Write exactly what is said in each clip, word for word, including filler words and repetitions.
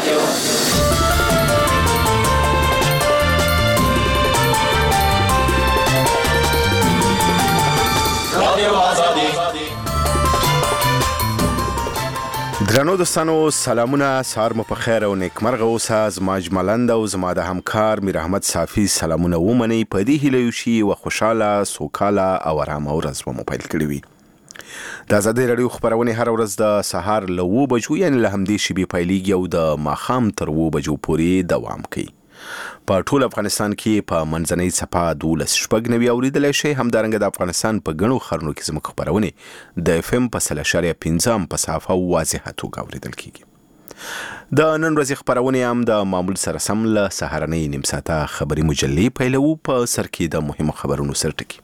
درنو دوستانو سلامونه، سهار مو په خیر او نیکمرغه اوسه. زما اجمالند او زما د همکار میر احمد صافی سلامونه ومنئ. په دې هیله یو شي و خوشاله، سوکاله او آرامه ورځ مو پیل کړې وي. د ازادي راډیو خبرونه هر ورځ د سهار له اوه بجو یعنې له همدې شیبې پیلېږي او د ماښام تر اوه بجو پورې دوام کوي. په ټول افغانستان کې په منځنۍ څپه دولس شپږ نوي اوریدلی شئ. همدارنګه د افغانستان په ګڼو ښارونو کې زموږ خپرونې د اف ام په سل اشاریه پنځه په صافه واضحه توګه اوریدل کیږي. د نن ورځې خپرونې هم د معمول سره سم له سهارنۍ نیم ساعته خبري مجلې پیلوو. په سر کې د مهمو خبرونو سرټکي.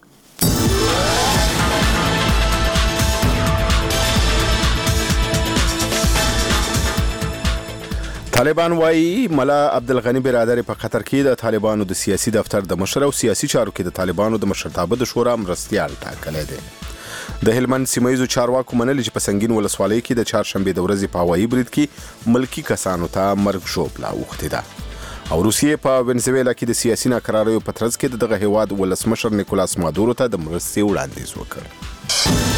طالبان وایي ملا عبدالغنی برادر په قطر کې د طالبانو د سیاسي دفتر د مشر او سیاسي چارو کې د طالبانو د مشرتابه د شورا مرستیال ټاکلی دی. د هلمند سیمایزو چارواکو منلي چې په سنگین ولسوالۍ کې د چهارشنبې د ورځې په هوایي برید کې ملکی کسانو ته مرګ ژوبله اوښتې ده. او روسیې په وینزویلا کې د سیاسي ناکراریو په ترڅ کې دغه هیواد ولسمشر نیکولاس مادورو ته د مرستې وړاندیز وکړ.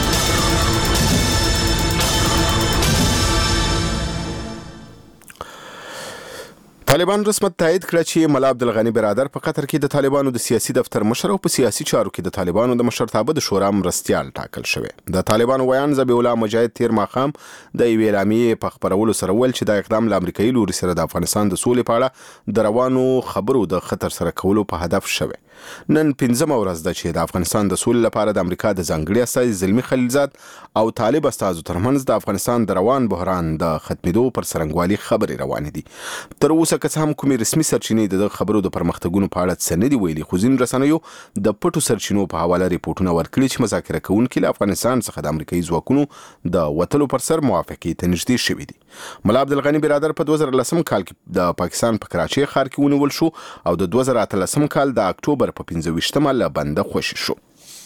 طالبان رسمت تایید کړه چې ملا عبدالغنی برادر په قطر کې د طالبانو د سیاسي دفتر مشر او په سیاسي چارو کې د طالبانو د مشرتابه د شورا مرستیال ټاکل شوی. د طالبانو ویان ذبیح الله مجاهد تیر ماښام د یوې اعلامیې په خپرولو سره ویل چې دا اقدام له امریکایي لوري سره د افغانستان د سولې په اړه د روانو خبرو د خطر سره کولو په هدف شوی. نن پنځمه ورځ ده چې د افغانستان د سولې لپاره د امریکا د ځانګړي استازي زلمي خلیلزاد او طالب استازو ترمنځ د افغانستان د روان بحران د ختمېدو پر څرنګوالي خبرې روانې دي. تر اوسه که څه هم کومې رسمي سرچینې د خبرو د پرمختګونو په اړه څه نه دي ویلي، خو ځینو رسنیو د پټو سرچینو په حواله ریپورټونه ورکړي چې مذاکره کوونکي له افغانستان څخه د امریکایي ځواکونو د وتلو پر سر موافقې ته نږدې شوي دي. ملا عبدالغنی برادر په دوه زره لسم کال کې د پاکستان په کراچۍ ښار کې ونیول شو او د دوه زره اتلسم کال د اکتوبر په پنځه ویشتمه له بنده خوشي شو.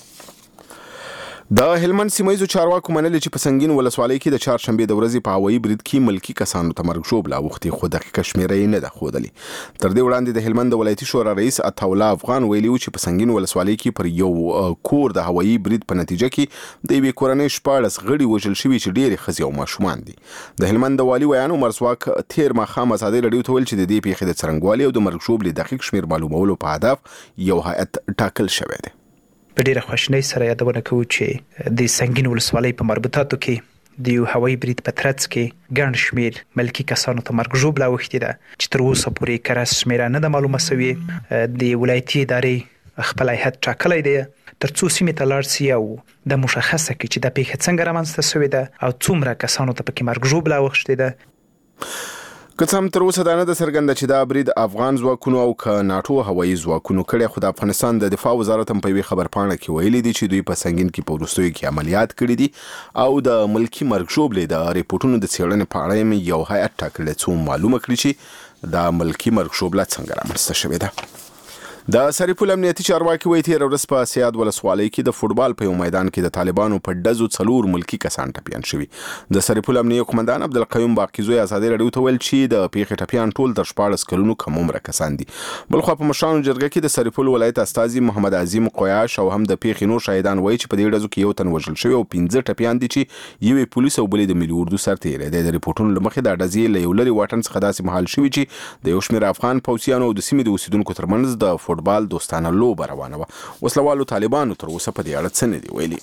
د هلمند سیمایزو چارواکو منلي چې په سنگین ولسوالۍ کې د چهارشنبې د ورځې په هوایي برید کې ملکی کسانو ته مرګ ژوبله اوښتې، خو دقیقه شمېره یې نه ده ښودلې. تر دې وړاندې د هلمند د ولایتي شورا رئیس عطاالله افغان ویلي و چې په سنگین ولسوالۍ کې پر یو کور د هوایي برید په نتیجه کې د یوې کورنۍ شپاړس غړي وژل شوي چې ډېرې ښځې او ماشومان دي. د هلمند د والي ویان عمر ځواک تیر ماښام ازادي راډیو ته ویل چې د دې پیښې د څرنګوالي او د مرګ ژوبلې دقیق شمېر معلومولو په هدف یو هیئت ټاکل شوی دی. په ډیره خواشینۍ سره یادونه کوو چې د سنگین ولسوالۍ په مربوطاتو کې د یو هوایي برید په ترڅ کې ګڼ شمېر ملکي کسانو ته مرګ ژوبله اوښتې ده چې تر اوسه پورې کره شمېره نه ده معلومه سوې. د ولایتي ادارې خپل هیئت ټاکلی دی تر څو سیمې ته لاړ سي او د مشخصه کړي چې دا پیښه څنګه رامنځته سوې ده او څومره کسانو ته پکې مرګ ژوبله اوښتې ده. که څه هم تر اوسه دا نه ده څرګنده چې دا برید افغان ځواکونو او که ناټو هوایي ځواکونو کړی، خو د افغانستان د دفاع وزارت هم په یوې خبرپاڼه کې ویلي دي چې دوی په سنگین کې په وروستیو کې عملیات کړي دي او د ملکي مرګ ژوبلې د ریپورټونو د څېړنې په اړه یې یو هیئت ټاکلی څو معلومه کړي چې دا ملکي مرګ ژوبله څنګه رامنځته شوې ده. د سرپل امنیتي چارواکي وایي تېره ورځ په سیاد ولسوالۍ کې د فوټبال په یو میدان کې د طالبانو په ډزو څلور ملکي کسان ټپیان شوي. د سرپل امنیه قومندان عبدالقیوم باقیزوی ازادي راډیو ته ویل چې د پیښې ټپیان ټول تر شپاړس کلونو کم عمره کسان دي. بلخوا په مشرانو جرګه کې د سرپل ولایت استازي محمد عظیم قیاش او هم د پیښې نور شاهدان وایي چې په دې ډزو کې یو تن وژل شوی او پنځه ټپیان دي چې یوې پولیس او بلې د ملي اردو سرتیری دی. د ریپورټونو له مخې دا ډزې له یو لرې واټن څخه داسې مهال شوي چې د یو شمېر افغان پوځیانو او د سیمې د اوسیدونکو ترمنځ د فوټبال دوستانه لوبه روانه وه. وسلوالو طالبانو تر اوسه په دې اړه څه نه دي ویلي.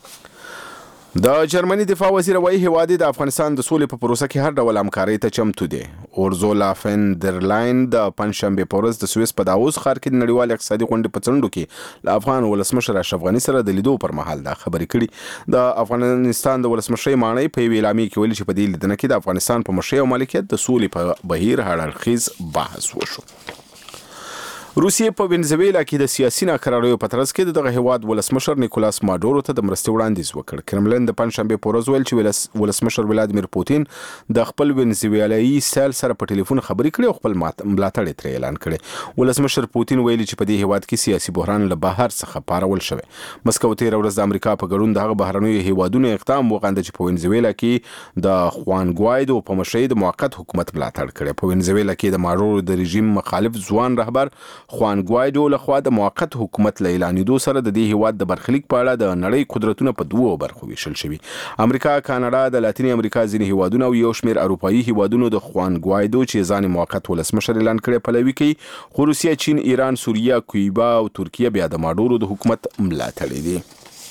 د جرمني دفاع وزیر وایي هیواد د افغانستان د سولې په پروسه کې هر ډول همکارۍ ته چمتو دی. اورزولا فن در لاین د پنجشنبې په ورځ د سویس په داووس ښار کې د نړیوال اقتصادي غونډې په څنډو کې له افغان ولسمشر اشرف غني سره د لیدو پر مهال دا خبرې کړي. د افغانستان د ولسمشرۍ ماڼۍ په یوې اعلامیې کې ویلي چې په دې لیدنه کې د افغانستان په مشرۍ او مالکیت د سولې په بهیر هر اړخیز بحث وشو. روسیې په وینزویلا کې د سیاسي ناکراریو په ترڅ کې دغه هیواد ولسمشر نیکولاس ماډورو ته د مرستې وړاندیز وکړ. کرملن د پنځشنبه په ورځ ویل چې ولسمشر ولادیمیر پوتین د خپل وینزویلایي سیل سره په ټلیفون خبرې کړې او خپل ملاتړ یې ترې اعلان کړی. ولسمشر پوتین ویلي چې په دې هیواد کې سیاسي بحران له بهر څخه پارول شوی. مسکو تېره ورځ د امریکا په ګډون دغه بهرنیو هیوادونو اقدام وغنده چې په وینزویلا کې د خوان ګوایدو په مشرۍ د موقت حکومت ملاتړ کړي. په وینزویلا کې د ماډورو د رژیم مخالف ځوان رهبر خوان ګوایدو لخوا د موقت حکومت له اعلانېدو سره د دې هیواد د برخلیک په اړه د نړۍ قدرتونه په دوو برخو ویشل شوي. امریکا، کاناډا، د لاتینې امریکا ځینې هیوادونه او یو شمېر اروپایي هیوادونو د خوان ګوایدو چې ځان موقت ولسمشر اعلان کړی پلوي کوي. خو روسیه، چین، ایران، سوریه، کویبا او ترکیه بیا د ماډورو د حکومت ملاتړي دي.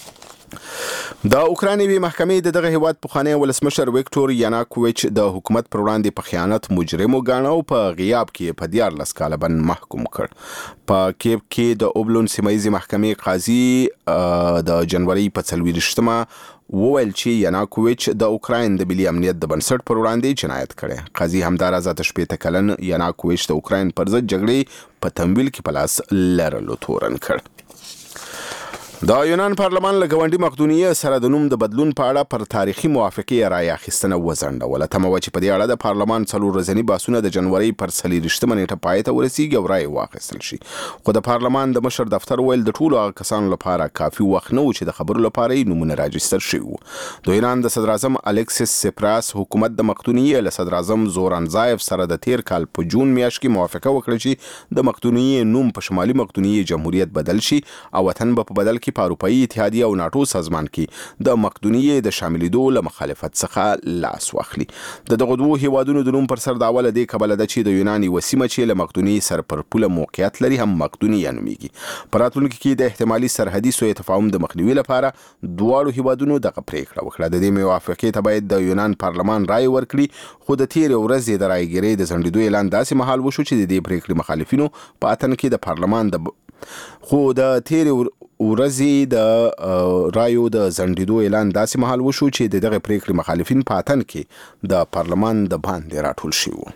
د اوکراینوي محکمې د دغه هیواد پخوانی ولسمشر ویکټور یاناکوویچ د حکومت پر وړاندې په خیانت مجرم وګاڼه او په غیاب کې په دیارلس کاله بند محکوم کړ. په کیف کې د اوبلون سیمایي محکمې قاضي د جنوري په څلوېښتمه وویل چې یاناکوویچ د اوکراین د ملي امنیت د بنسټ پر وړاندې جنایت کړی. قاضي همداراز اته شپېته کلن یاناکوویچ د اوکراین پر ضد جګړې په تمویل کې په لاس لرلو تورن کړ. د یونان پارلمان له ګاونډي مقدونیې سره د نوم د بدلون په اړه پر تاریخي موافقې رایه اخیستنه وځنډوله. تمه وه چې په دې اړه د پارلمان څلور ورځني بحثونه د جنوري پر څلېرویشتمه نیټه پای ته ورسیږي او رایه واخیستل شي. خو د پارلمان د مشر دفتر ویل د ټولو هغه کسانو لپاره کافي وخت نه و چې د خبرو لپاره یې نومونه راجستر شوي وو. د یونان د صدراعظم الکسیس سپراس حکومت د مقدونیې له صدراعظم زوران زایف سره د تیر کال په جون میاشت کې موافقه وکړه چې د مقدونیې نوم په شمالي مقدونیې جمهوریت بدل شي او وطن به په بدل کې په اروپایي اتحاد او ناتو سازمان کې د مقدونیې د شاملېدو له مخالفت څخه لاس واخلي. د دغه دوو هیوادونو د نوم پر سر د اوله دې کبله ده چې د یونان یوه سیمه چې له مقدونیې سره پر پوله موقعیت لري هم مقدونیه نومیږي. په راتلونکي کې د احتمالي سرحدي سوء تفاهم د مخنیوي لپاره دواړو هیوادونو دغه پریکړه وکړه. د دې موافقې ته باید د یونان پارلمان رایه ورکړي. خو د تېرې ورځې د رایګیرۍ د ځنډېدو اعلان داسې مهال وشو چې د دې پریکړې مخالفینو په اتن کې د پارلمان د خو د تېرې ورځې د رایو د ځنډېدو اعلان داسې مهال وشو چې د دغه پریکړې مخالفین په اتن کې د پارلمان د باندې راټول شوي وو.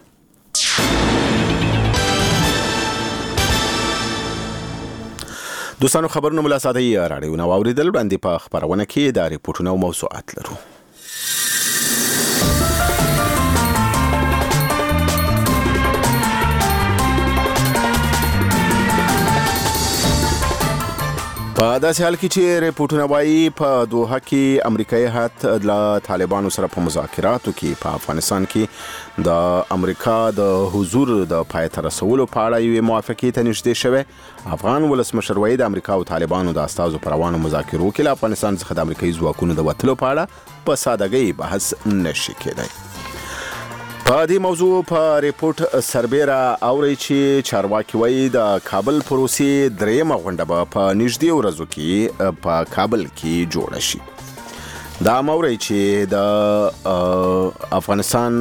دوستانو، خبرونه ملا ساده یې راډیو نه واورېدل. وړاندې په خپرونه کې د ریپورټونو او موضوعات لرو. په داسې حال کې چې ریپورټونه وایي په دوحه کې امریکایي هیات له طالبانو سره په مذاکراتو کې په افغانستان کې د امریکا د حضور د پای ته رسولو په اړه یوې موافقې ته نږدې شوی. افغان ولسمشر وایي د امریکا او طالبانو د استازو په روانو مذاکرو کې له افغانستان څخه د امریکایي ځواکونو د وتلو په اړه په سادهګۍ بحث نشي کېدی. په دې موضوع په ریپورت سربیره اوري چې چارواکي وایي د کابل پروسې درېیمه غونډه به په نږدې ورځو کې په کابل کې جوړه شي. دا موري چې د افغانستان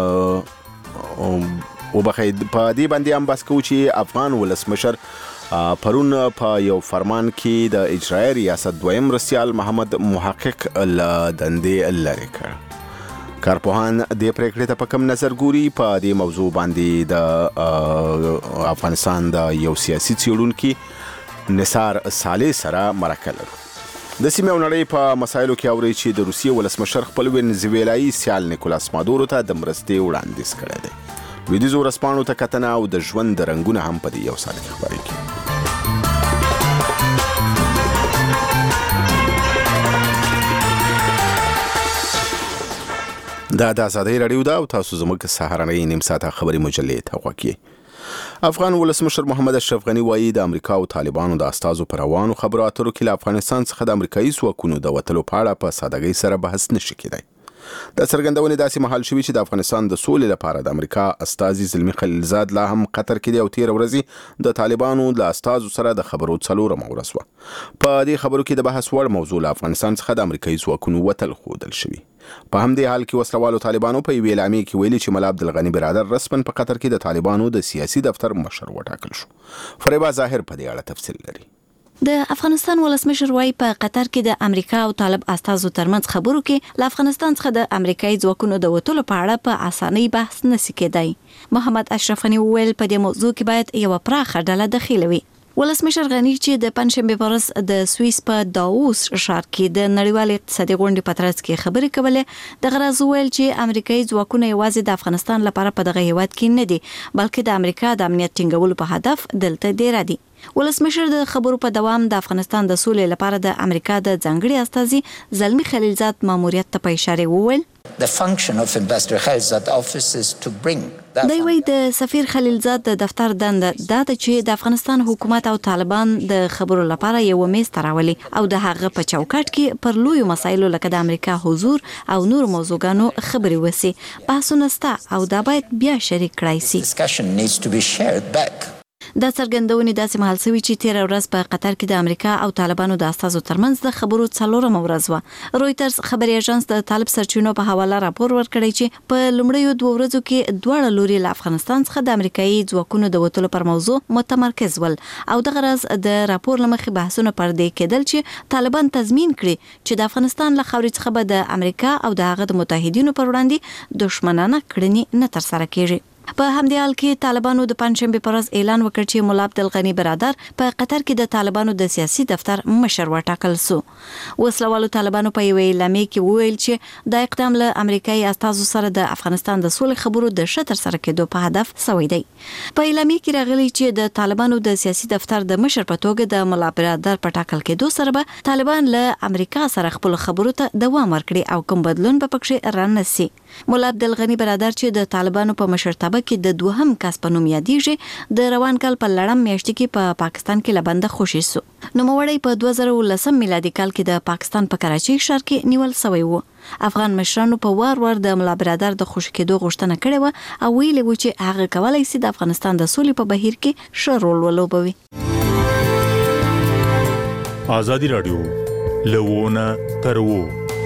وبخید په دې باندې هم بحث کوو چې افغان ولسمشر پرون په یو فرمان کې د اجرایي ریاست دویم مرستیال محمد محقق له دندې لرې کړ. کارپوهان د پریکړې ته په کوم نظر ګوري؟ په دې موضوع باندې د افغانستان د یو سیاسي څېړونکي نثار صالح سره مرکه لرو. د سیمې او نړۍ په مسایلو کې اوري چې د روسیې ولسمشر خپل وینزویلایي سیال نیکولاس ماډورو ته د مرستې وړاندیز کړی دی. لویدیځو ورځپاڼو ته کتنه او د ژوند د رنګونه هم په دې یو سال کې خپرې کړي. دا د آزادۍ راډیو ده او تاسو زموږ سهارنۍ نیم ساعته خبري مجلې ته غوږ یې. افغان ولسمشر محمد اشرف غني وایي د امریکا او طالبانو د استازو پر روانو خبرو اترو کې له افغانستان څخه د امریکایي ځواکونو د وتلو په اړه په سادهګۍ سره بحث نشي کېدی. د څرګندونې داسې مهال شوي چې د افغانستان د سولې لپاره د امریکا استازي زلمي خلیلزاد لا هم قطر کې دی او تېره ورځې د طالبانو له استازو سره د خبرو څلورمه ورځ وه. په دې خبرو کې د بحث وړ موضوع له افغانستان څخه د امریکایي ځواکونو وتل ښودل شوي. په همدې حال کې وسلوالو طالبانو په یوې اعلامیې کې ویلي چې ملا عبدالغني برادر رسماً په قطر کې د طالبانو د سیاسي دفتر مشر وټاکل شو. فریبا ظاهر په دې اړه تفصیل لري. د افغانستان ولسمشر وايي په قطر کې د امریکا او طالب استازو ترمنځ خبرو کې له افغانستان څخه د امریکایي ځواکونو د وټولو په اړه په اسانۍ بحث نشي کېدای. محمد اشرف غني وویل په دې موضوع کې باید یو پراخه ډله دخیل وي. ولسمشر غني چې د پنځشنبه پر ورځ د سوئیس په داووس ښار کې د نړیوال اقتصادي غونډې په ترڅ کې خبرې کولې. د غرض ویل چې امریکایي ځواکونه یوازې د افغانستان لپاره په دغه هیواد کې نه دي بلکې د امریکا د امنیت ټینګولو په هدف دلته ډیر دي. ولسمشر د خبرو په دوام د افغانستان د سولې لپاره د امریکا د ځانګړي استازي زلمی خلیلزاد ماموریت ته په اشاره وویل. The function of Ambassador Khalilzad office is to bring د وی د سفیر خلیلزاد د دفتر دنده دا چې د افغانستان حکومت او طالبان د خبرو لپاره یو میز تراولي او د هغه په چوکاټ کې پر لوی مسایلو لکه د امریکا حضور او نور موضوعګانو خبري وسی. بحثونه ستا او دا باید بیا شریک کړای شي. discussion needs to be shared back. دا څرګندونې داسې مهال شوې چې تیر ورځ په قطر کې د امریکا او طالبانو د استازو ترمنځ د خبرو څلورم ورځ و. رويټرز خبري اژانس د طالب سرچینو په حواله راپور ورکړی چې په لومړیو دوه ورځو کې دواړه لوري له افغانستان څخه د امریکایي ځواکونو د وټولو پر موضوع متمرکز ول او د غرض د راپور لمخې بحثونه پر دې کېدل چې طالبان تضمین کړي چې د افغانستان له خاورې څخه به د امریکا او د هغه د متحدینو پر وړاندې دښمنانه کړنې نه ترسره کیږي. په همدې حال کې طالبانو د پنځشنبه پر ورځ اعلان وکړ چې مولا عبدالغني برادر په قطر کې د طالبانو د سیاسي دفتر مشر وټاکل شو. وسلوالو طالبانو په یوې اعلامیه کې وویل چې د اقدام له امریکایي استازو سره د افغانستان د سولې خبرو د شتر سره کېدو په هدف سوی دی. په اعلامیه کې راغلي چې د طالبانو د سیاسي دفتر د مشر په توګه د مولا برادر په ټاکل کېدو سره به طالبان له امریکا سره خپل خبرو ته دوام ورکړي او کوم بدلون به پکې راننسي. مولا عبدالغني برادر چې د طالبانو په مشرتابه کې د دوهم کس په نوم یادېږي د روان کال په لړم میاشت کې په پا پاکستان کې لبنده خوشي سو. نوموړی په دوه زره ولسم میلادي کال کې د پاکستان په کراچۍ ښار کې نیول شوی و. افغان مشرانو په وار وار د مولا برادر د خوشي کېدو غوښتنه کړې و او ویلي و چې هغه کولای شي د افغانستان د سولې په بهیر کې ښه رول ولوبوي. آزادی رادیو لوونه ترو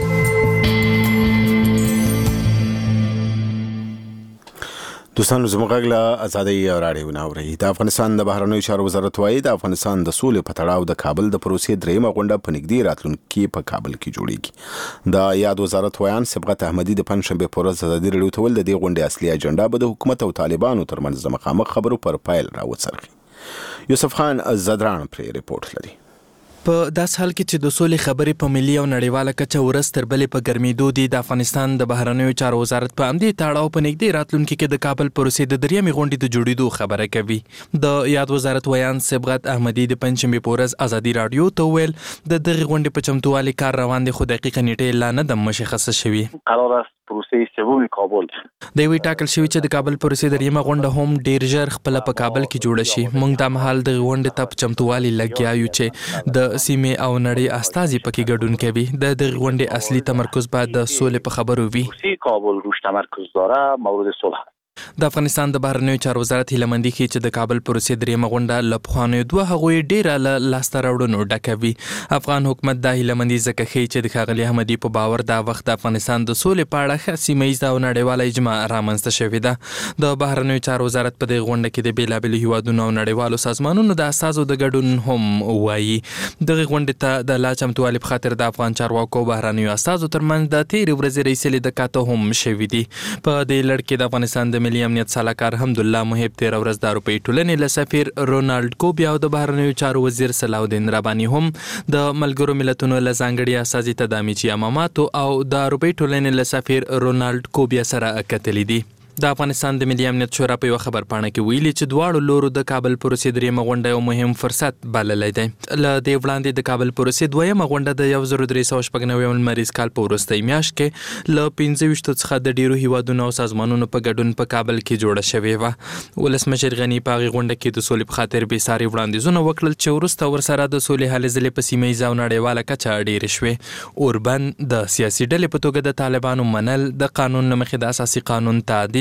دوستانو زموږ غږ له ازادي راډیو نه اورئ. د افغانستان د بهرنیو چارو وزارت وايي د افغانستان د سولې په تړاو د کابل د پروسې دریمه غونډه په نږدې راتلونکي په کابل کې جوړیږي. د یاد وزارت ویان سبقت احمدي د پنځشنبه په ورځ ازادي راډیو ته ول د دې غونډې اصلي اجنډا به د حکومت او طالبانو ترمنځ د مخامخ خبرو پر پایل راوڅرخي. یوسف خان زدران پر ریپورت لري. په داس حال کې چې د سولې خبرې په ملي او نړیواله کچه ورځ تر بلې په ګرمېدو دي د افغانستان د بهرنیو چارو وزارت په همدې تړاو په نږدې راتلونکي کې د کابل پروسې د دریمې غونډې د جوړېدو خبره کوي. د یاد وزارت ویان سبقت احمدي د پنځشنبې په ورځ ازادي راډیو ته ویل د دغه غونډې په چمتووالي کار روان دي خو دقیقه نیټه لا نه ده مشخصه شوې. قرار است پروسې سوم کابل د وی ټاکل شوی چې د کابل پروسې دریمه غونډه هم ډیر ژر خپل په کابل کې جوړه شي. موږ د مهال د غونډې ته په چمتووالي لګیا یو چې د سیمې او نړۍ استازي پکې ګډون کوي. د دغه غونډې اصلي تمرکز بعد د سولې په خبرو وي. کابل روش تمرکز داره مورد صلح. د افغانستان د بهرنیو چارو وزارت هیلمندي کوي چې د کابل پروسې دریمه غونډه له پخوانیو دوه هغوی ډیره له لاسته راوړنو ډکه وي. افغان حکومت د هیلمندي ځکه ښیي چې د ښاغلي احمدي په باور دا وخت د افغانستان د سولې په اړه ښه سیمه ییزه او نړیواله اجماع رامنځته شوې ده. د بهرنیو چارو وزارت په دې غونډه کې د بېلابېلو هیوادونو او نړیوالو سازمانونو د استازو د ګډون هم وایي. دغه غونډې ته د لا چمتووالي په خاطر د افغان چارواکو بهرنیو استازو ترمنځ د تېرې ورځې رئیس لیدکاته هم شوي دي. په دې لړ کې د افغانستان د ملي امنیت سلاکار حمدالله محب تیر ورځ د اروپای ټولنې له سفیر رونالډ کوبیا او د بهرنیو چارو وزیر صلاح الدین رباني هم د ملګرو ملتونو له ځانګړي استازي تدامیچي اماماتو او د اروپای ټولنې له سفیر رونالډ کوبیا سره کتلي دي. د افغانستان د ملي امنیت شورا په یو خبر پاڼه کې ویلي چې دواړو لورو د کابل پروسې دریمه غونډه یو مهم فرصت بللی دی. له دې وړاندې د کابل پروسې دویمه غونډه د یو زر درې سوه شپږ نوي لمریز کال په وروستۍ میاشت کې له پنځه ویشتو څخه د ډیرو هیوادونو او سازمانونو په ګډون په کابل کې جوړه شوې وه. ولسمشر غني په هغې غونډه کې د سولې په خاطر بېساري وړاندیزونه وکړل چې وروسته ورسره د سولې هلې ځلې په سیمه ییزه او نړیواله کچه ډېرې شوې. اوربن د سیاسي ډلې په توګه د طالبانو منل، د قانون له مخې د اساسي قانون تعدیل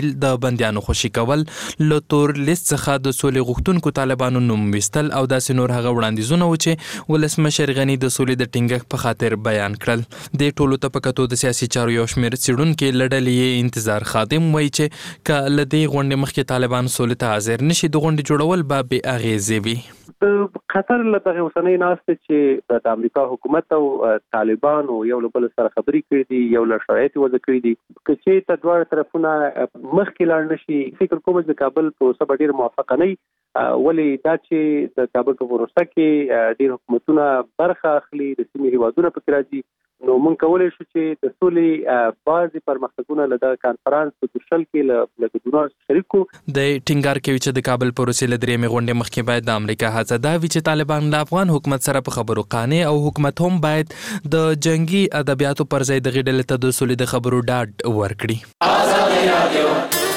تبديل د بنديانو خوشي کول له تور لیست څخه د سولې غوښتونکو طالبانو نوم وستل او داسې نور هغه وړاندیزونه و چې ولسمشر غني د سولې د ټینګښت په خاطر بیان کړل. د ټولو ته په کتو د سیاسي چارو یو شمېر څېړونکي له ډلې انتظار خادم وایي چې که له دې غونډې مخکې طالبان سولې ته حاضر نشي د غونډې جوړول به بې اغېزې وي. قطر له دغه اوسنۍ ناستې چې د امریکا حکومت او طالبانو یو له بل سره خبرې کړې دي یو له شرایط وضع کړي دي که چې ته دواړه طرفونه مخکې لاړ نشي فکر کوم چې د کابل پروسه به ډېره موافقه نه وي ولې دا چې د کابل په پروسه کې ډېر حکومتونه برخه اخلي د سیمې هیوادونه پکې راځي نو موږ کولی شو چې د سولې بعضې پرمختګونه له دغه کانفرانس په بروسل کې له ګډونوالو سره شریک کړو. د ټینګار کوي چې د کابل پروسې له درېیمې غونډې مخکې باید د امریکا هڅه دا وي چې طالبان له افغان حکومت سره په خبرو قانع او حکومت هم باید د جنگي ادبیاتو پر ځای دغې ډلې ته د سولې د خبرو ډاډ ورکړي.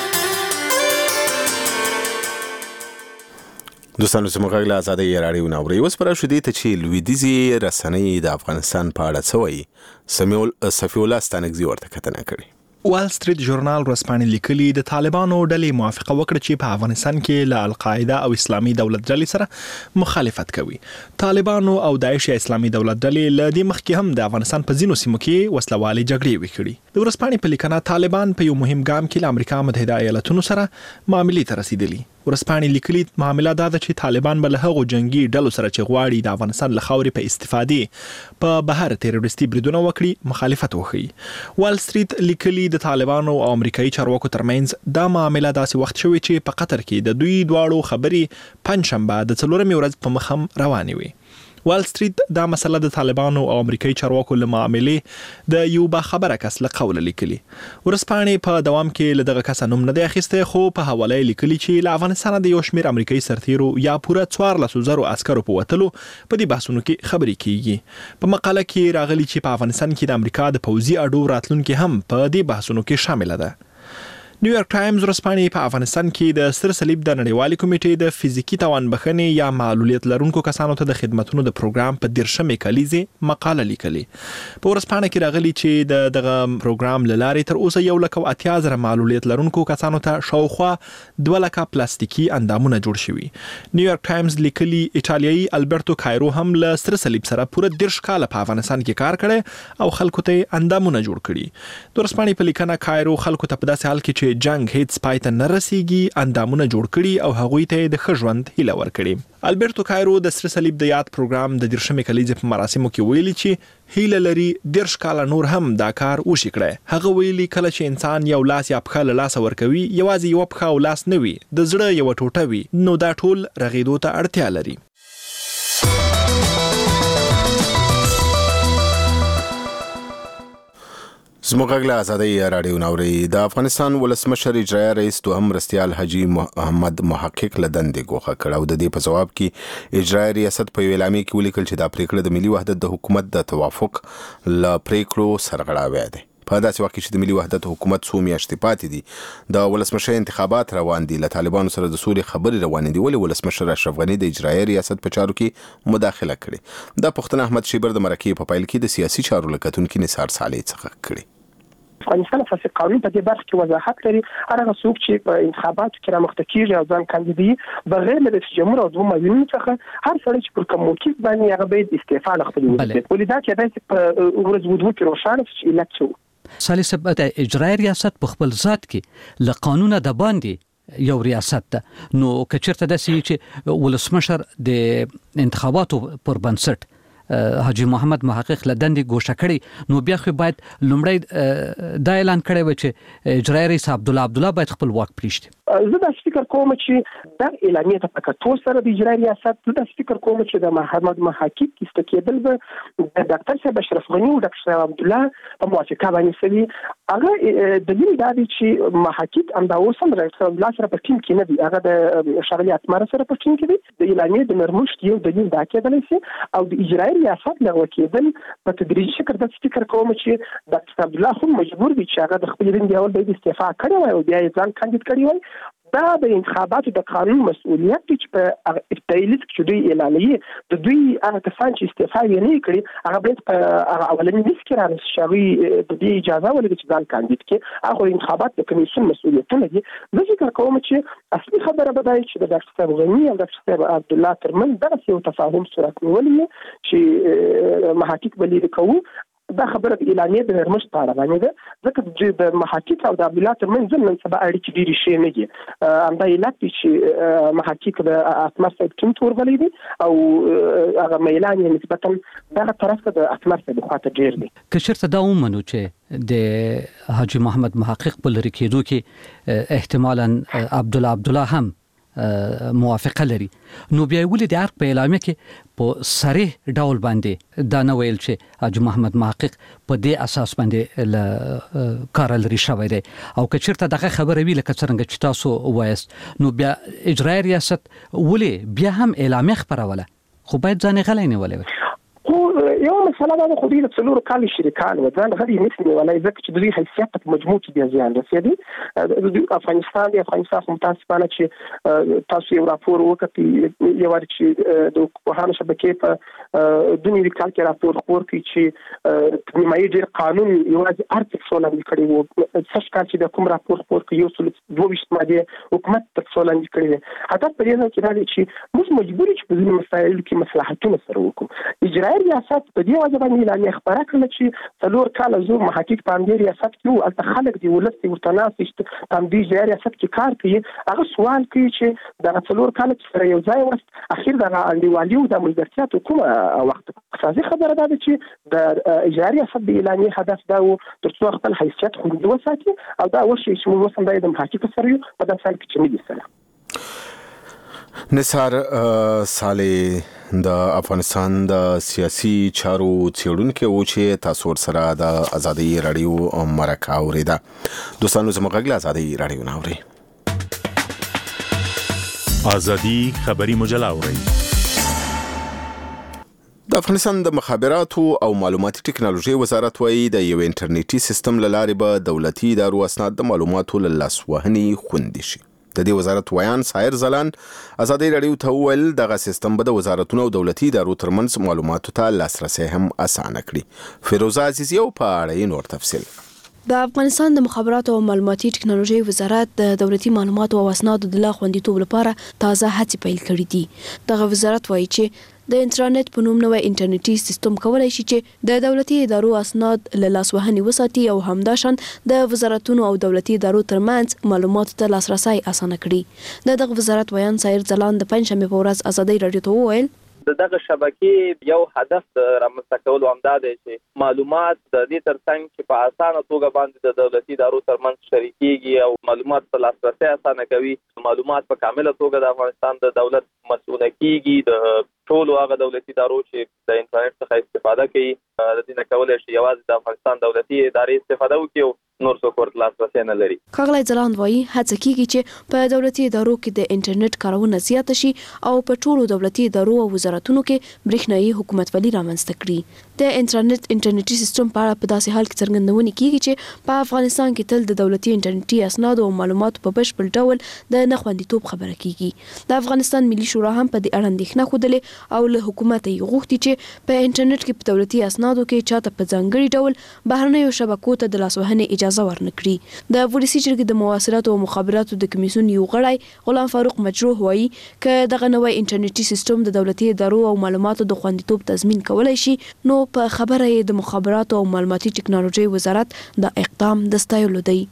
دوستانو چې موږ له آزادۍ راډیو نه اورئ اوس پر شدي ته چې لویدیځي رسنۍ د افغانستان په اړه څه وایي صفي الله ستانکزي ورته کتنه کړې. وال سټریټ ژورنال ورځپاڼې لیکلي د طالبانو ډلې موافقه وکړه چې په افغانستان کې له القاعده او اسلامي دولت ډلې سره مخالفت کوي. طالبانو او داعش یا اسلامي دولت ډلې له دې مخکې هم د افغانستان په ځینو سیمو کې وسلوالې جګړې وکړي. د ورځپاڼې په لیکنه طالبان په یو مهم ګام کې له امریکا متحده ایالاتونو سره معاملې ته رسیدلي. ورځپاڼې لیکلي معامله دا ده چې طالبان به له هغو جنگي ډلو سره چې غواړي د افغانستان له خاورې په استفادې په بهر تروریستي بریدونه وکړي مخالفت وکړي. وال سټریټ لیکلي د طالبانو او امریکایي چارواکو ترمنځ دا معامله داسې وخت شوی چې په قطر کې د دوی دواړو خبرې پنځشنبه د څلورمې ورځ په مخ هم روانې وي. وال سټریټ دا مسله د طالبانو او امریکایي چارواکو له معاملې د یو باخبره کس له قوله لیکلي. ورځپاڼې په دوام کې له دغه کس نوم نه دی اخیستی خو په حواله لیکلي چې له افغانستانه د یو شمېر امریکایي سرتیرو یا پوره څوارلسو زرو عسکرو په وتلو په دې بحثونو کې خبرې کیږي. په مقاله کې راغلي چې په افغانستان کې د امریکا د پوځي اډو راتلونکي هم په دې بحثونو کې شامل ده. نیویارک ټایمز ورځپاڼې په افغانستان کې د سر صلیب د نړیوالې کمیټې د فزیکي توان بخښنې یا معلولیت لرونکو کسانو ته د خدماتو د پروګرام په دیرشمې کلیزې مقاله لیکلي. په ورځپاڼه کې راغلي چې د دغه پروګرام له لارې تر اوسه یو لک او اتیا زره معلولیت لرونکو کسانو ته شاوخوا دوه لکه پلاستیکي اندامونه جوړ شوي. نیویارک ټایمز لیکلي ایټالیایي البرتو کایرو هم له سر صلیب سره پوره دیرش کاله په افغانستان کې کار کړی او خلکو ته اندامونه جوړ کړي. د ورځپاڼې په لیکنه کایرو خلکو ته په داسې حال کې چې جنگ هیڅ پای ته نه رسیږي اندامونه جوړ کړي او هغوی ته د ښه ژوند هیله ورکړي. البرتو کایرو د سر صلیب د یاد پروګرام د دیرشمې کلیزې په مراسمو کې ویلي چې هیله لري دیرش کاله نور هم دا کار وشي کړي. هغه ویلي کله چې انسان یو لاس یا پښه له لاسه ورکوي یوازې یو پښه او لاس نه وي د زړه یو ټوټه وي نو دا ټول رغېدو ته اړتیا لري. زموږ له آزادۍ راډیو نه اورئ د افغانستان ولسمشر اجرایه رئیس دوهم مرستیال حاجي محمد محقق له دندې ګوښه کړه او د دې په ځواب کې اجرایه ریاست په یوه اعلامیه کې ولیکل چې دا پریکړه د ملي وحدت د حکومت د توافق له پریکړو سرغړاوی دی. په داسې وخت کې چې د ملي وحدت حکومت څو میاشتې پاتې دي د ولسمشر انتخابات روان دي له طالبانو سره د سولې خبرې روانې دي ولې ولسمشر اشرف غني د اجرایه ریاست په چارو کې مداخله کړې. دا پوښتنه احمد شیبر د مرکې په پیل کې د سیاسي چارو له کتونکي نثار صالح څخه کړې. افغانستان فاسد قانون په دې برخه کې وضاحت لري. هغه څوک چې په انتخاباتو کې رامخته کیږي او ځان کاندیدوي بغیر له رئیس جمهور او دوه معاونینو څخه هر سړی چې پر کوم موقف باندې هغه باید استعفا لخپلي ولې دا چې داسې په ورځ ودو کې روښانه چې علت شو. صالح صاحب د اجرایي ریاست په خپل ذات کې له قانونه د باندې یو ریاست ده نو کچرته داسې چې ولسمشر د انتخاباتو پر بنسټ حاجي محمد محقق له دندې ګوښه کړي نو بیا خو باید لومړی دا اعلان کړی و چې اجرایي رئیس عبدالله عبدالله باید خپل واک پرېږدي. زه دا فکر کوم چې دا اعلامیه ته په کتو سره د اجرایي ریاست زه دا فکر کوم چې د محمد محقق ایسته کېدل به د ډاکټر صاحب اشرف غني او ډاکټر صاحب عبدالله په موافقه باندې سوي. هغه دلیل دا دی چې محقق همدا اوس هم ډاکټر صاحب عبدالله سره په ټیم کې نه دی هغه د ښاغلي اتمر سره په ټیم کې دی. د اعلامیې د نرمښت یو دلیل دا کېدلی شي او د اجرایي ریاست لغوه کېدل په تدریجي شکل د فکر کوم چې ډاکټر عبدالله هم مجبور دی چې هغه د خپل دندې اول باید استعفا کړی وای او بیا یې ځان کاندید کړی وای. دا د انتخاباتو د قانون مسؤلیت دی چې په ابتدایي لیست کې دوی اعلانوي د دوی هغه کسان چې استعفا یې نه کړي هغه باید په اولني لیست کې رانشي شوي د دې اجازه ولري چې ځان کاندید کړي هغه انتخابات د کمیسیون مسؤلیتونه دي زه فکر کوم چې اصلي خبره به دا وي چې د ډاکټر صاحب غني او ډاکټر صاحب عبدالله ترمنځ دغه یو تفاهم صورت نیولی چې محقق به لیرې کوو دا خبره د اعلانیې د هرمشت په اړه باندې ده ځکه چې د محقق او د عبدالله ترمنځ نن سبا اړیکې ډېرې ښې نه دي همدا علت دی چې محقق د اتمر صاحب ټیم ته ورغلی دی او هغه میلان یې نسبتا دغه طرف ته د اتمر صاحب خواته ډېر دی که چېرته دا ومنو چې د حاجي محمد محقق په لرې کېدو کې احتمالا عبدالله عبدالله هم موافقه لري نو بیا ولې د عرق په اعلامیه کې په صریح ډول باندې دا نه ویل چې حاجي محمد محقق په دې اساس باندې له کار لري شوی دی او که چېرته دغه خبره وي لکه څرنګه چې تاسو وایست نو بیا اجرایي ریاست ولې بیا هم اعلامیه خپروله خو باید ځان غلی نیولی وي خو یو مسله دا خو دې څلور کال شریکان و ځان غلی نشي ولای ځکه چې دوی حیثیت په مجموع کې بیا زیان رسېدي د افغانستان د افغانستان هم تاسو چې تاسو یو راپور وکړئ یو ور چې د کوهانه شبکې په دنیوي کال کې راپور خپور کړي چې نیمایي ډیر قانون یوازې ارتک سولند کړي وو څه کار چې د کوم راپور خپور کړي یو څل دوه ویشت ماده حکومت تر سولند کړي حتی په دې نه کې راځي چې موږ مجبور یو چې په دې مسایلو کې مصلحتونه سره وکړو اجرایي ریاست په دې وجه باندې اعلان خبره کړل چې څلور کال زو محقق باندې ریاست کې البته خلک دی ولست ورتناس چې تم دې ځای ریاست کې کار کوي هغه سوال کوي چې دا څلور کال سره یو ځای وست اخیر دا انډیوالي او د ملګرتیا ته کومه وخت اساسي خبره ده چې د اجرایي ریاست د اعلان هدف دا و ترڅو خپل حیثیت خوندي وساتي او دا وشي چې موږ وسم د محقق سره یو په داسې حال کې چې موږ سره نثار صالح د افغانستان د سیاسي چارو څېړونکی و چې تاسو ورسره د ازادي رادیو مرکه اوریده دوستانو زموږ غږ له ازادي رادیو نه اورئ ازادي خبري مجله اورئ د افغانستان د مخابراتو او معلوماتي ټکنالوژي وزارت وايي د یو انټرنیټي سیستم له لارې به دولتي ادارو اسناد د معلوماتو له لاسوهنې خوندي شي د دې وزارت ویان سایر زلان ازادي رادیو ته ویل دغه سیستم به د وزارتونو او دولتي ادارو ترمنځ معلوماتو ته لاسرسي هم اسانه کړي فیروزه عزیزی او په اړه نور تفصیل د افغانستان د مخابراتو او معلوماتي ټکنالوژي وزارت د دولتي معلوماتو او اسنادو د لا خوندیتوب لپاره تازه هڅې پیل کړې دي دغه وزارت وایي چې د انټرنیټ په نوم نوې انټرنیټي سیستم کولای شي چې د دولتي ادارو اسناد له لاسوهنې وساتي او همداشان د وزارتونو او دولتي ادارو ترمنځ معلوماتو ته لاسرسي اسانه کړي د دغه وزارت ویان سایر ځلان د پنځمې په ورځ ازادي رادیو ته وویل دغه شبکې یو هدف رامنځته کول همدا دی چې معلومات د دې ترڅنګ چې په اسانه توګه باندې د دولتي ادارو ترمنځ شریکيږي او معلومات په لاسرسي اسانه کوي معلومات په کامله توګه د افغانستان د دولت مسؤل کیږي د ټول هغه دولتي ادارو چې د انټرنیټ څخه استفاده کوي د دې نه کولای شي یوازې د افغانستان دولتي ادارې استفاده وکړي نور څوک ورته لاسرسي نه لري. ښاغلی ځلاند وایي هڅه کیږي چې په دولتي ادارو کې د انټرنیټ کارونه زیاته شي او په ټولو دولتي ادارو او وزارتونو کې برېښنايي حکومتولي رامنځته کړي. د انټرنیټ انټرنیټي سیستم په اړه په داسې حال کې څرګندونه کیږي چې په افغانستان کې تل د دولتي انټرنیټي اسناد او معلوماتو په بشپړ ډول د نه خوندیتوب خبره کیږي. د افغانستان ملي شورا هم په دې اړه اندېښنه ښودلې او له حکومت یې غوښتي چې په انټرنیټ کې په دولتي اسنادو کې چاته په ځانګړي ډول بهرنیو شبکو ته د لاسوهنې اجازه ورنکړي. د ولسي جرګې د مواصلاتو او مخابراتو د کمیسیون یو غړی غلام فاروق مجروح وایي چې دغه نوی انټرنیټي سیستم د دولتي ادارو او معلوماتو د خوندیتوب تضمین کولای شي نو په خبره یې د مخابراتو او معلوماتي ټکنالوژي وزارت د اقدام د ستایلو دی.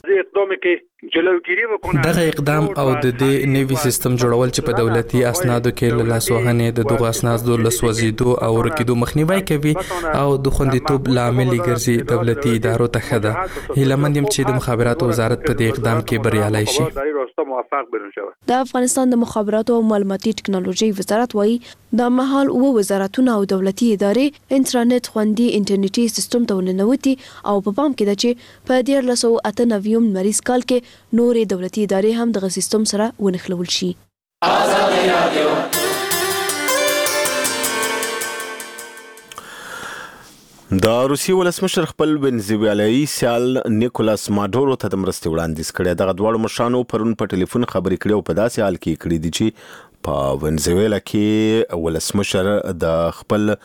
دغه اقدام او د دې نوي سیستم جوړول چې په دولتي اسنادو کې له لاسوهنې د دغو اسنادو له سوځېدو او ورکېدو مخنیوي کوي او د خوندیتوب لامل ګرځي دولتي ادارو ته ښه ده. هیله مند یم چې د مخابراتو وزارت په دې اقدام کې بریالی شي. د افغانستان د مخابراتو او معلوماتي ټکنالوژي وزارت وایي د مهال او وزارتونه او دولتي ادارې انټرنیټ خوندي انټرنیټي سیستم ته ورننوتي او په پام کې ده چې په دیارلس سوه اته نوي مریض کال کې نورې دولتي ادارې هم دغه سیستم سره ونښلول شي. ازادي رادیو د روسیې ولسمشر خپل وینزویلایي سیال نیکولاس ماډورو ته د مرستې وړاندیز کړی. دغه دواړو مشرانو پرون په ټلیفون خبرې کړې او په داسې حال کې کړې دي چې په وینزویلا کې ولسمشر د خپل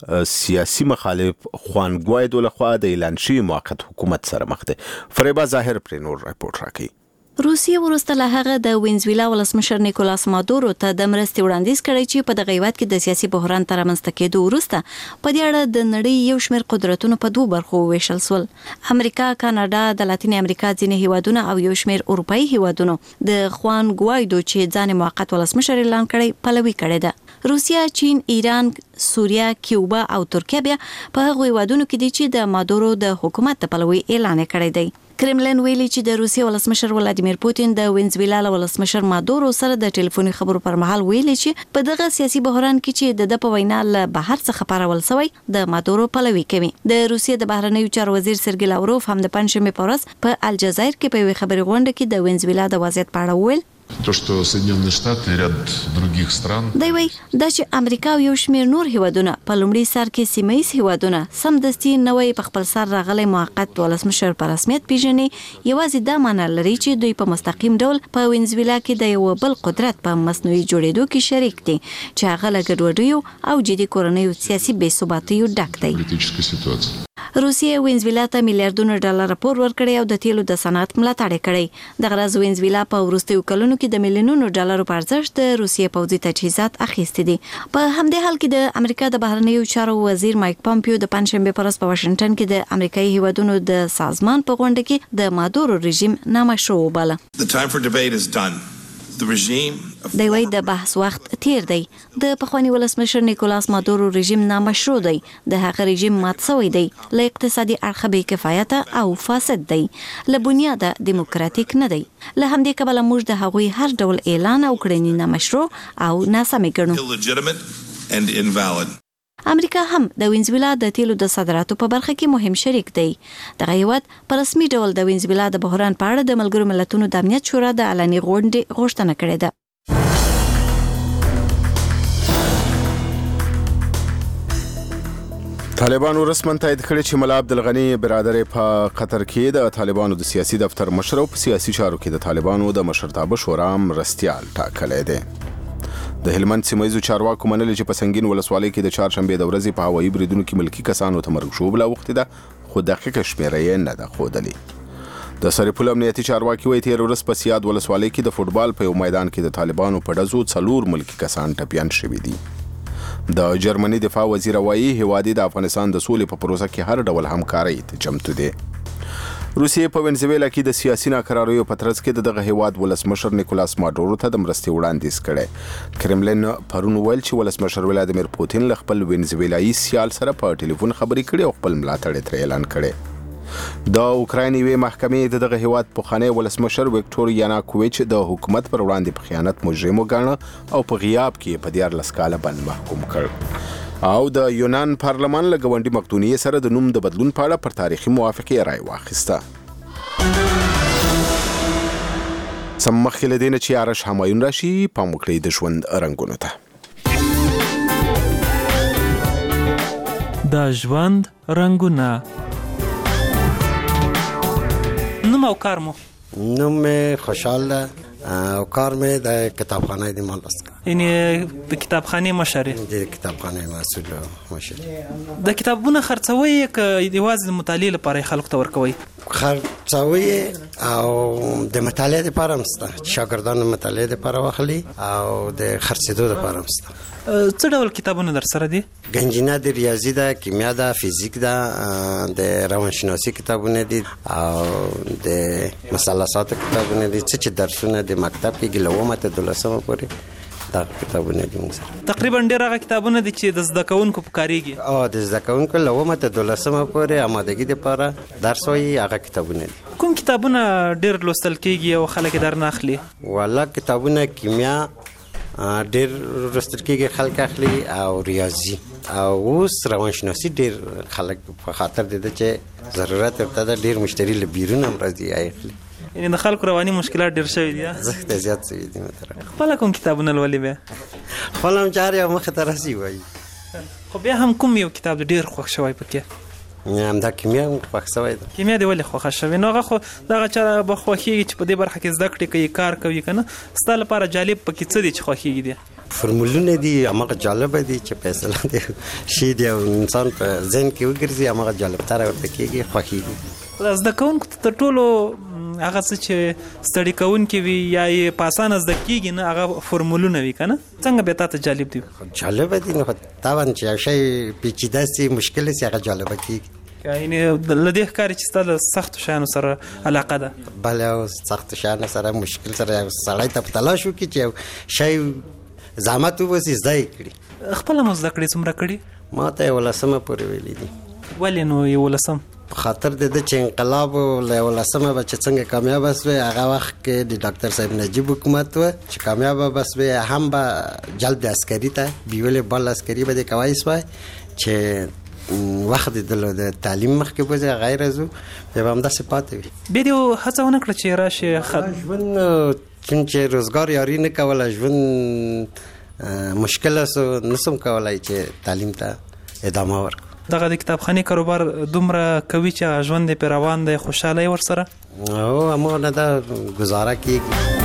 سیاسي مخالف خوان ګوایدو لخوا د اعلان شوي موقت حکومت سره مخ دی. فریبا ظاهر پرې نور راپورټ راکوي. روسیه وروسته له هغه د وینزویلا ولسمشر نیکولاس مادورو ته د مرستې وړاندیز کړی چې په دغه هیواد کې د سیاسي بحران تر رامنځته کېدو وروسته په دې اړه د نړۍ یو شمېر قدرتونو په دوه برخو وویشل شول. امریکا، کاناډا، د لاتین امریکا ځینې هیوادونه او یو شمېر اروپایي هیوادونو د خوان ګوایدو چې ځان موقت ولسمشر اعلان کړی پلوي کړی ده. روسیا، چین، ایران، سوریه، کیوبا او ترکیه بیا په هغو هیوادونو کې دي چې د مادورو د حکومت د پلوي اعلان کړی دی. کرملین ویلي چې د روسیې ولسمشر ولادیمیر پوتین د وینزویلا ولسمشر مادورو سره د ټلیفوني خبرو پر مهال ویلي چې په دغه سیاسي بحران کې چې د په وینا له بهر څخه پارول شوی د مادورو پلوي کوي. د روسیې د بهرنیو چارو وزیر سرګی لاوروف هم د پنځمې په ورځ په الجزایر کې په خبري غونډه کې د وینزویلا د وضعیت په اړه ویل. То, что Соединенные Штаты и ряд других стран. دی وی دا چې امریکا او یو شمېر نور هیوادونه په لومړي سر کې سیمه‌ییز هیوادونه سمدستي نوې په خپل سر راغلي موقت ولسمشر په رسمیت پیژني، یوازې دا معنی لري چې دوی په مستقیم ډول په وینزویلا کې د یو بل قدرت په مصنوعي جوړېدو کې شریک دي چې هغه له ګډوډیو او جدي کورنیو سیاسي بې ثباتیو ډک دی. روسیې وینزویلا ته میلیارډونه ډالر پور ورکړي او د تیلو د صنعت ملاتړ کړي. د غرض وینزویلا په وروستیو کلونو کې د میلیونونو ډالرو په ارزښت د روسیې پوځي تجهیزات اخیستي دي. په همدې حال کې د امریکا د بهرنیو چارو وزیر مایک پامپیو د پنځشنبه په ورځ په واشنگټن کې د امریکایي هیوادونو د سازمان په غونډه کې د مادورو رژیم نامشروع وباله. The time for debate is done. The regime دی وی د بحث وخت تیر دی. د پخوانی ولسمشر نیکولاس مادورو رژیم نامشروع دی. د هغه رژیم مات شوی دی. له اقتصادي اړخه بې کفایته او فاسد دی. له بنیاده دیموکراتیک نه دی. له همدې کبله موږ د هغوی هر ډول اعلان او کړنې نامشروع او ناسمې ګڼو. illegitimate and invalid. امریکا هم د وینزویلا د تیلو د صادراتو په برخه کې مهم شریک دی. دغه هیواد په رسمي ډول د وینزویلا د بحران په اړه د ملګرو ملتونو د امنیت شورا د علني غونډې غوښتنه کړې ده. طالبانو رسماً تایید کړی چې ملا عبدالغني برادر په قطر کې د طالبانو د سیاسي دفتر مشر او په سیاسي چارو کې د طالبانو د مشرتابه شورا مرستیال ټاکلی دی. د هلمند سیمه‌ییزو چارواکو منلي چې په سنگین ولسوالۍ کې د چهارشنبې د ورځې په هوایي بریدونو کې ملکي کسانو ته مرګ ژوبله اوښتې ده، خو دقیقه شمېره یې نه ده ښودلې. د سرپل امنیتي چارواکي وایي تېره ورځ په سیاد ولسوالۍ کې د فوټبال په یو میدان کې د طالبانو په ډزو څلور ملکي کسان ټپیان شوي دي. د جرمني دفاع وزیر وایي هیواد د افغانستان د سولې په پروسه کې هر ډول همکارۍ ته چمتو دی. روسیې په وینزویلا کې د سیاسي ناکراریو په ترڅ کې دغه هیواد ولسمشر نیکولاس ماډورو ته د مرستې وړاندیز کړی. کرملین پرون ویل چې ولسمشر ولادیمیر پوتین له خپل وینزویلایي سیال سره په ټلیفون خبرې کړې او خپل ملاتړ یې ترې اعلان کړی. د اوکراین یوې محکمې د دغه هیواد پخوانی ولسمشر ویکټور یاناکوویچ د حکومت پر وړاندې په خیانت مجرم وګاڼه او په غیاب کې په دیارلس کاله بند محکوم کړ. او د یونان پارلمان له ګاونډي مقدونیې سره د نوم د بدلون په اړه پر تاریخي موافقې رای واخیسته. سم مخکې له دې نه چې آرش همایون راشي پام وکړئ د ژوند رنګونو ته. د ژوند رنګونه. نوم او کار مو؟ نوم مې خوشحال ده او کار مې د کتابخانه د مالست یعنی د کتابخانه مشر د کتابخانه مسؤل مشر. د کتابونه خرڅوي که یوازې د مطالعې لپاره خلکو ته ورکوي؟ خرڅوي او د مطالعې لپاره هم شته، شاګردان مطالعې لپاره واخلي او د خرڅېدو لپاره هم شته. څه ډول کتابونه در سره دي؟ گنجینه د ریاضي ده، کیمیا ده، فیزیک ده، د روانشناسی کتابونه دي او د مثلثاتو کتابونه دي. څه چې درسونه د مکتب کې لومه ته دولسمه پورې دا کتابونه دي موږ سره. تقریبا ډېر هغه کتابونه دي چې د زده کوونکو په کاریږي. او د زده کوونکو لومه ته دولسمه پورې آمادګي لپاره درس وایي هغه کتابونه دي. کوم کتابونه ډېر لوستل کیږي او خلک در نه اخلي؟ والله کتابونه کیمیا ډېر لوستل کیږي، خلک اخلي او ریاضي او اوس روانشناسی ډېر خلک په خاطر دي چې ضرورت ورته ده، ډېر مشتری له بیرون هم راځي اخلي. یعنی د خلکو رواني مشکلات ډېر شوي دي. زښت زیات شوي دي. متره خپل کوم کتابونه لولي بیا؟ خپل هم چارې او مخې ته راسي وایي. خو بیا هم کوم یو کتاب ډېر خوښ شوی پکې؟ همدا کیمیا خوښ شوی ده. کیمیا دی ولې خوښه شوې؟ نو هغه خو دغه چا به خوښیږي چې په دې برخه کې زده کړې کوي کار کوي کنه. ستا لپاره جالب پکې څه دي چې خوښیږي دي؟ فرمولونه دي هغه جالب دي چې فیصله دي شي دی انسان په ذهن کې وګرځي هغه جالب تر ورته کېږي خوښیږي. زده کوونکو ته تر ټولو هغه څه چې ستړي کوونکي وي یا یې په اسانه زده کېږي نه هغه فرمولونه وي که نه څنګه بیا تا ته جالب دي؟ جالبه دي. نو طبعا چې یو شی پیچیده سي مشکل سي هغه جالبه کېږي. یعنې له دې ښکاري چې ستا له سختو شیانو سره علاقه ده. بله او سختو شیانو سره مشکل سره یو سړی ته په تلاش وکړي چې یو شی زحمت وباسي زده یې کړي. خپله مو زده کړې څومره کړي؟ ما ته یولسمه پورې ویلي دي. ولې نو یولسم؟ په خاطر د ده چې انقلاب له یولسمه به چې څنګه کامیابه سوی هغه وخت کې د ډاکټر صاحب نجیب حکومت و چې کامیابه به سوی هم به جلب عسکري ته بیولې بال عسکري به د کوای سوی چې وخت د تعلیم مخکې بوځي غیر زو بیا به همداسې پاتې وي. بیا دې هڅه ونه کړه چې راشي ژوند چې روزګار یاري نه کوله ژوند مشکل سو نسم کولای چې تعلیم ته ادامه ورکړو. دغه د کتابخانې کاروبار دومره کوي چې ژوند یې پرې روان دی خوشحاله یې ورسره؟ او همغه نه ده ګزاره کېږي.